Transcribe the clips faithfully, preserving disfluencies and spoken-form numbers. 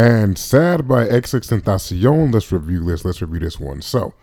And Sad by XXXTentacion. Let's review this. Let's review this one. So,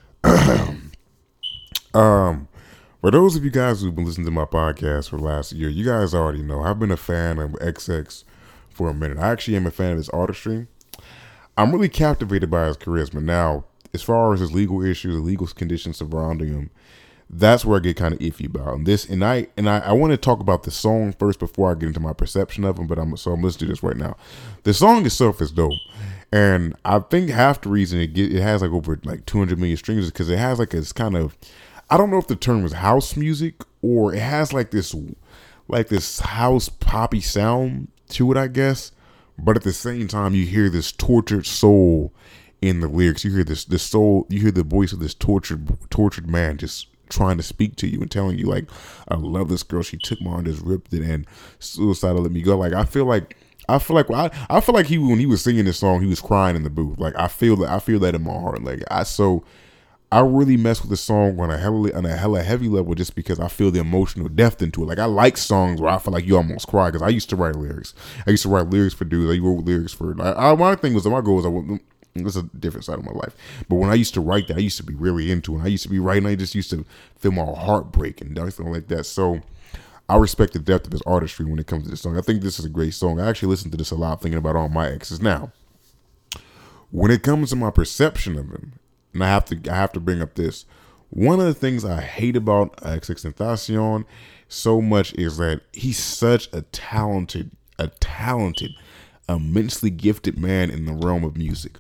um, for those of you guys who've been listening to my podcast for the last year, you guys already know I've been a fan of X X for a minute. I actually am a fan of his artistry. I'm really captivated by his charisma. Now, as far as his legal issues, the legal conditions surrounding him, that's where I get kind of iffy about. And this, and I, and I, I want to talk about the song first before I get into my perception of him. But I'm so I'm let's do this right now. The song itself is dope, and I think half the reason it get it has like over like two hundred million streams is because it has like this kind of, I don't know if the term is house music or it has like this, like this house poppy sound to it, I guess. But at the same time, you hear this tortured soul in the lyrics. You hear this, this soul. You hear the voice of this tortured, tortured man just trying to speak to you and telling you like, I love this girl, she took my arm, just ripped it, and suicidal let me go. Like I feel like I feel like I, I feel like he when he was singing this song, he was crying in the booth. Like I feel that I feel that in my heart. Like I so I really mess with the song on a heavily on a hella heavy level just because I feel the emotional depth into it. Like I like songs where I feel like you almost cry because I used to write lyrics. I used to write lyrics for dudes. I wrote lyrics for I, I, my thing was my goal was I This is a different side of my life. But when I used to write that, I used to be really into it. I used to be writing. I just used to feel my heart break and everything like that. So I respect the depth of his artistry when it comes to this song. I think this is a great song. I actually listen to this a lot, thinking about all my exes. Now, when it comes to my perception of him, and I have to, I have to bring up this. One of the things I hate about XXXTentacion so much is that he's such a talented, a talented, immensely gifted man in the realm of music.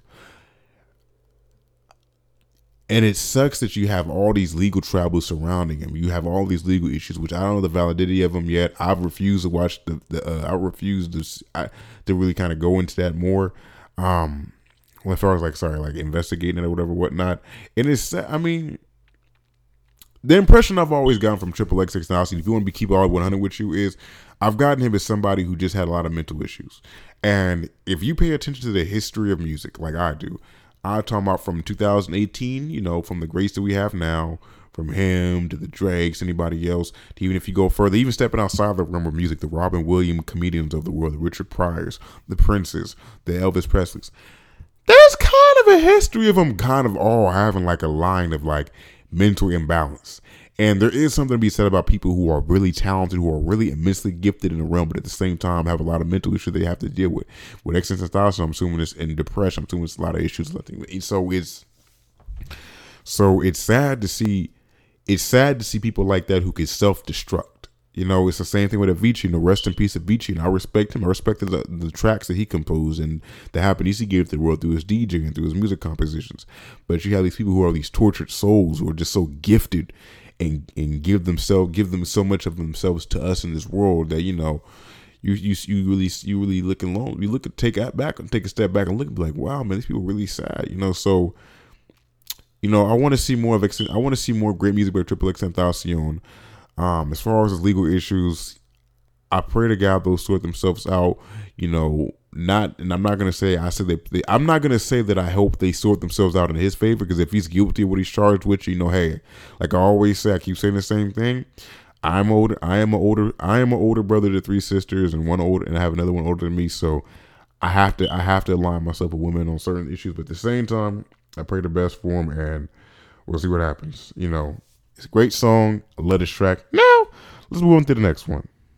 And it sucks that you have all these legal troubles surrounding him. You have all these legal issues, which I don't know the validity of them yet. I've refused to watch the, the uh, I refuse to I, to really kind of go into that more. Um, as far as like, sorry, like investigating it or whatever, whatnot. And it's, I mean, the impression I've always gotten from Triple X XXXTentacion, if you want to be keep all one hundred with you, is I've gotten him as somebody who just had a lot of mental issues. And if you pay attention to the history of music, like I do, I'm talking about from two thousand eighteen, you know, from the greats that we have now, from him to the Drakes, anybody else, to even if you go further, even stepping outside the realm of music, the Robin Williams comedians of the world, the Richard Pryors, the Princes, the Elvis Presleys. There's kind of a history of them kind of all having like a line of like mental imbalance. And there is something to be said about people who are really talented, who are really immensely gifted in the realm, but at the same time have a lot of mental issues they have to deal with. With XXXTentacion, I'm assuming it's in depression. I'm assuming it's a lot of issues. So it's so it's sad to see. It's sad to see people like that who can self-destruct. You know, it's the same thing with Avicii. You know, rest in peace, Avicii. And I respect him. I respect the, the tracks that he composed and the happiness he gave to the world through his DJing and through his music compositions. But you have these people who are these tortured souls who are just so gifted. And, and give themselves give them so much of themselves to us in this world that you know you you you really you really look alone. You look at take that back and take a step back and look and be like, wow, man, these people are really sad, you know. So you know, I want to see more of X. I want to see more great music by Triple XXXTentacion. Um, as far as his legal issues, I pray to God those sort themselves out. You know, not, and I'm not gonna say I said they, they. I'm not gonna say that I hope they sort themselves out in his favor, because if he's guilty of what he's charged with, you know, hey, like I always say, I keep saying the same thing. I'm older. I am an older. I am an older brother to three sisters, and one older, and I have another one older than me. So I have to. I have to align myself with women on certain issues, but at the same time, I pray the best for him, and we'll see what happens. You know, it's a great song. I love this track. Now let's move on to the next one.